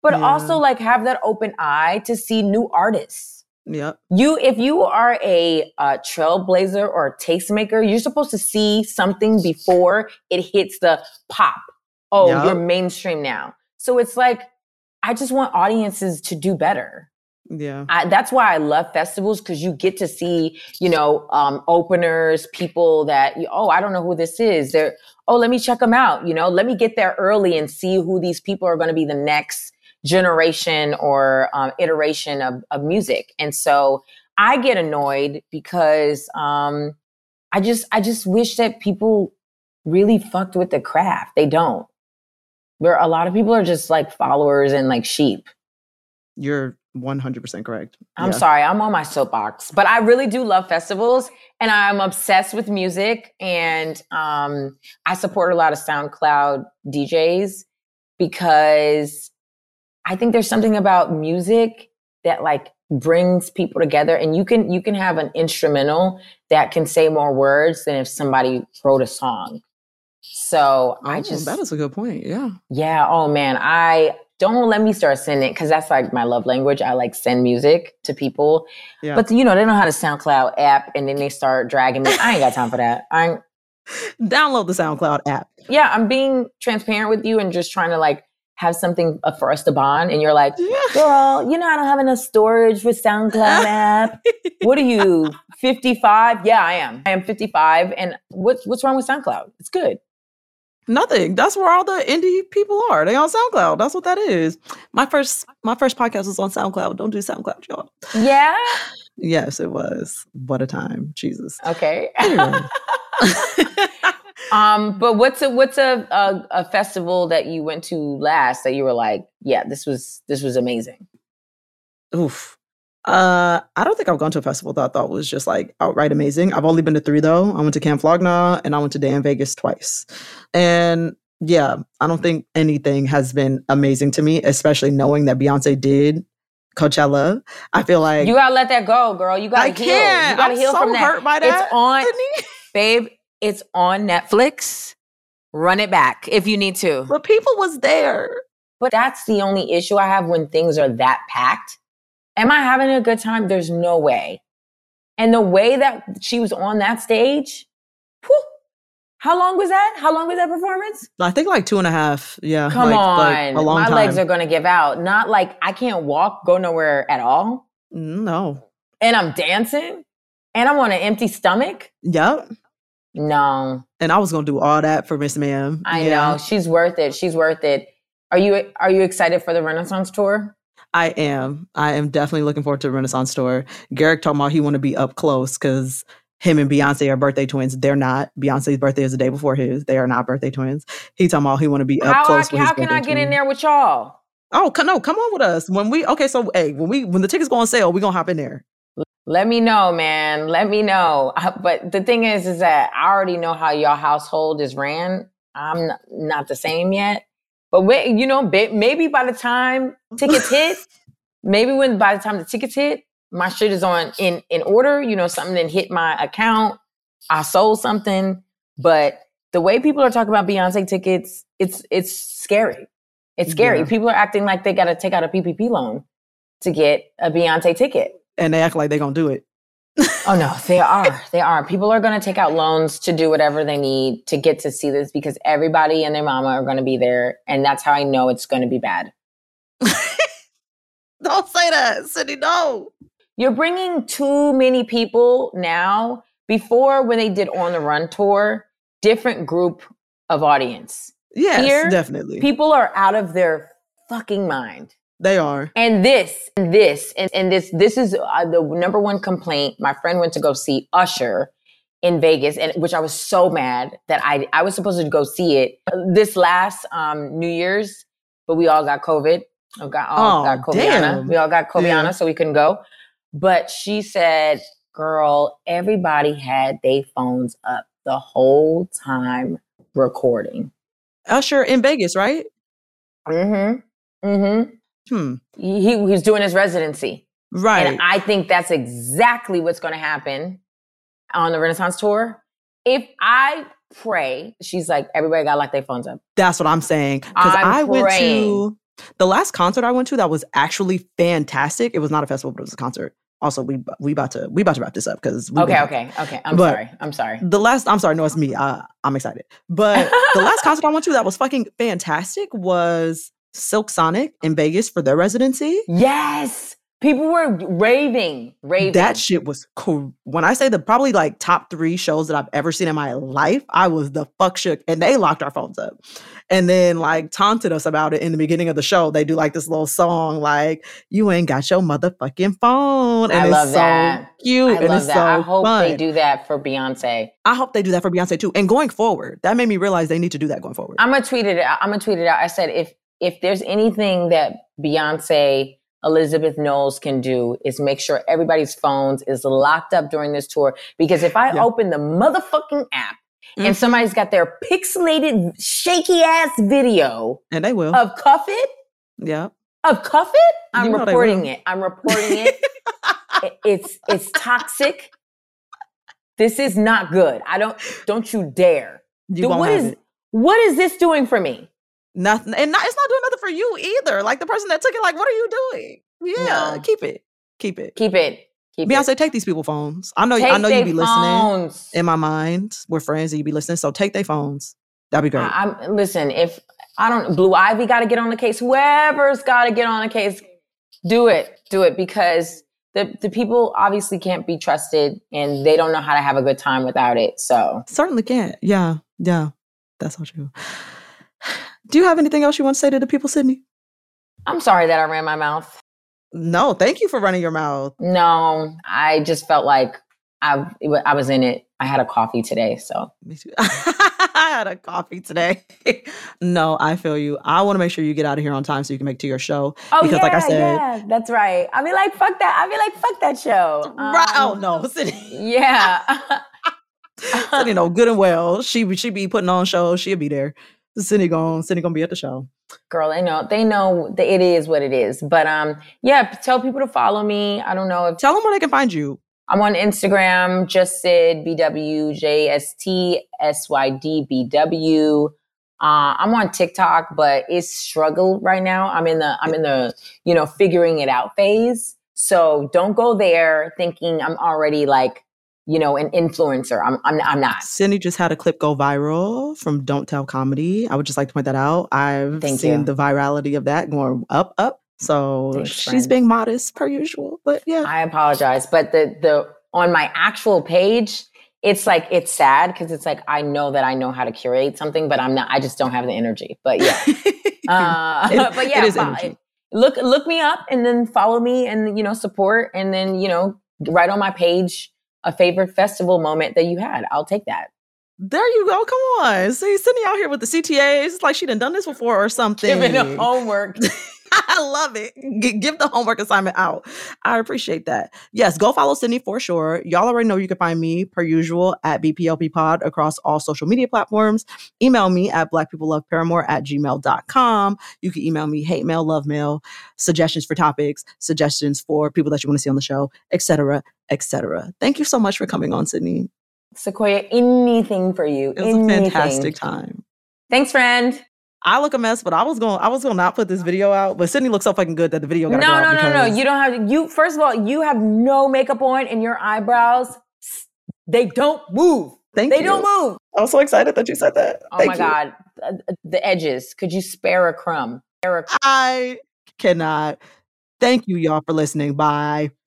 but also like have that open eye to see new artists. Yep. If you are a trailblazer or a tastemaker, you're supposed to see something before it hits the pop. Oh, you're mainstream now. So it's like, I just want audiences to do better. Yeah. That's why I love festivals, because you get to see, openers, people that, I don't know who this is. Let me check them out. Let me get there early and see who these people are going to be the next generation or iteration of music. And so I get annoyed because I just wish that people really fucked with the craft. They don't. A lot of people are just like followers and like sheep. You're 100% correct. I'm sorry, I'm on my soapbox, but I really do love festivals and I'm obsessed with music. And I support a lot of SoundCloud DJs because I think there's something about music that like brings people together, and you can have an instrumental that can say more words than if somebody wrote a song. So that is a good point. Yeah. Yeah. Oh man. Don't let me start sending, because that's like my love language. I like send music to people. Yeah. But they don't have a SoundCloud app and then they start dragging me. I ain't got time for that. Download the SoundCloud app. Yeah. I'm being transparent with you and just trying to like have something for us to bond. And you're like, girl, I don't have enough storage for SoundCloud app. What are you, 55? Yeah, I am. I am 55. And what's wrong with SoundCloud? It's good. Nothing. That's where all the indie people are. They on SoundCloud. That's what that is. My first podcast was on SoundCloud. Don't do SoundCloud, y'all. Yeah? Yes, it was. What a time. Jesus. Okay. Anyway. But what's a festival that you went to last that you were like, yeah, this was amazing? Oof. I don't think I've gone to a festival that I thought was just like outright amazing. I've only been to 3 though. I went to Camp Flog Gnaw and I went to Day in Vegas twice. And yeah, I don't think anything has been amazing to me, especially knowing that Beyonce did Coachella. I feel like you gotta let that go, girl. You gotta heal. You gotta heal from that. I'm so hurt by that. It's on, babe. It's on Netflix. Run it back if you need to. But people was there. But that's the only issue I have when things are that packed. Am I having a good time? There's no way. And the way that she was on that stage, whew, how long was that? How long was that performance? I think like 2.5. Yeah. Come on. Like a long My time. legs are going to give out. Not like I can't walk, go nowhere at all. No. And I'm dancing and I'm on an empty stomach. Yep. No. And I was going to do all that for Miss Ma'am. I know. She's worth it. She's worth it. Are you excited for the Renaissance tour? I am definitely looking forward to the Renaissance tour. Garrick talking about he want to be up close because him and Beyonce are birthday twins. They're not. Beyonce's birthday is the day before his. They are not birthday twins. He talking about he want to be up close with his birthday twin. How can I get in there with y'all? Oh, no, come on with us. When the tickets go on sale, we're going to hop in there. Let me know, man. Let me know. But the thing is that I already know how y'all household is ran. I'm not the same yet. But maybe by the time tickets hit, by the time the tickets hit, my shit is in order. Something didn't hit my account. I sold something. But the way people are talking about Beyonce tickets, it's scary. It's scary. Yeah. People are acting like they got to take out a PPP loan to get a Beyonce ticket. And they act like they're going to do it. Oh, no, they are. They are. People are going to take out loans to do whatever they need to get to see this because everybody and their mama are going to be there. And that's how I know it's going to be bad. Don't say that, Sydney, no. You're bringing too many people now. Before, when they did On the Run tour, different group of audience. Yes, here, definitely. People are out of their fucking mind. They are. And this is the number one complaint. My friend went to go see Usher in Vegas, and which I was so mad that I was supposed to go see it this last New Year's, but we all got COVID. Got COVID. We all got COVID, so we couldn't go. But she said, girl, everybody had their phones up the whole time recording. Usher in Vegas, right? Mm-hmm. Mm-hmm. He was doing his residency. Right. And I think that's exactly what's going to happen on the Renaissance tour. If I pray, she's like, everybody got to lock their phones up. That's what I'm saying. Because I went to The last concert I went to that was actually fantastic. It was not a festival, but it was a concert. Also, we about to wrap this up because Okay. I'm sorry. I'm sorry. No, it's me. I'm excited. But the last concert I went to that was fucking fantastic was Silk Sonic in Vegas for their residency. Yes. People were raving. That shit was cool. When I say the probably like top 3 shows that I've ever seen in my life, I was the fuck shook. And they locked our phones up. And then like taunted us about it in the beginning of the show. They do like this little song like, you ain't got your motherfucking phone. And I love it's that. So cute. I love that. I hope fun. they do that for Beyonce. I hope they do that for Beyonce too. And going forward, that made me realize they need to do that going forward. I'm gonna tweet it out. I said if there's anything that Beyonce, Elizabeth Knowles can do is make sure everybody's phones is locked up during this tour. Because if I open the motherfucking app and somebody's got their pixelated, shaky ass video, and they will, of Cuff It, I'm reporting it. I'm reporting it. It's toxic. This is not good. Don't you dare. What is this doing for me? Nothing. And it's not doing nothing for you either. Like the person that took it, like, what are you doing? Yeah, no. Keep it. Beyonce, take these people's phones. I know you be listening. In my mind, we're friends and you be listening. So take their phones. That'd be great. Listen, if Blue Ivy got to get on the case, whoever's got to get on the case, do it because the people obviously can't be trusted and they don't know how to have a good time without it. So certainly can't. Yeah. That's so true. Do you have anything else you want to say to the people, Sydney? I'm sorry that I ran my mouth. No, thank you for running your mouth. No, I just felt like I was in it. I had a coffee today, so. Me too. I had a coffee today. No, I feel you. I want to make sure you get out of here on time so you can make it to your show. Oh, because, like I said, that's right. I'll be like, fuck that show. Right? Oh no, Sydney. Yeah. Sydney, know good and well. She be putting on shows. She'll be there. Sydney gonna be at the show. Girl, they know that it is what it is. But tell people to follow me. I don't know tell them where they can find you. I'm on Instagram, just Syd BW, JSTSYD I'm on TikTok, but it's struggle right now. I'm in the figuring it out phase. So don't go there thinking I'm already like, an influencer. I'm not. Sydney just had a clip go viral from Don't Tell Comedy. I would just like to point that out. I've seen the virality of that going up. So thanks, she's friend. Being modest per usual, but yeah. I apologize. But the on my actual page, it's like, it's sad because it's like, I know that I know how to curate something, but I just don't have the energy. But yeah. But yeah, it is energy. Look me up and then follow me and, support and then, write on my page a favorite festival moment that you had. I'll take that. There you go. Come on. See, Sydney out here with the CTAs. It's like she done this before or something. Giving the homework. I love it. Give the homework assignment out. I appreciate that. Yes, go follow Sydney for sure. Y'all already know you can find me, per usual, at BPLPpod across all social media platforms. Email me at blackpeopleloveparamore@gmail.com. You can email me hate mail, love mail, suggestions for topics, suggestions for people that you want to see on the show, etc., etc. Thank you so much for coming on, Sydney. Sequoia, anything for you. It was a fantastic time. Thanks, friend. I look a mess, but I was gonna not put this video out. But Sydney looks so fucking good that the video got to go out. No. You don't have to. First of all, you have no makeup on, and your eyebrows, they don't move. They don't move. I was so excited that you said that. Oh my God, the edges. Could you spare a crumb? I cannot. Thank you, y'all, for listening. Bye.